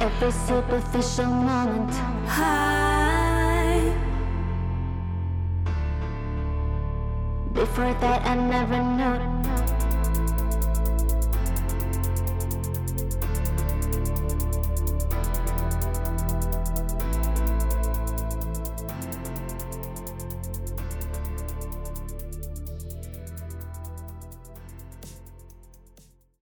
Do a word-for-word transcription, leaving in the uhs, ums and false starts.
every superficial moment. High. Before that I never knew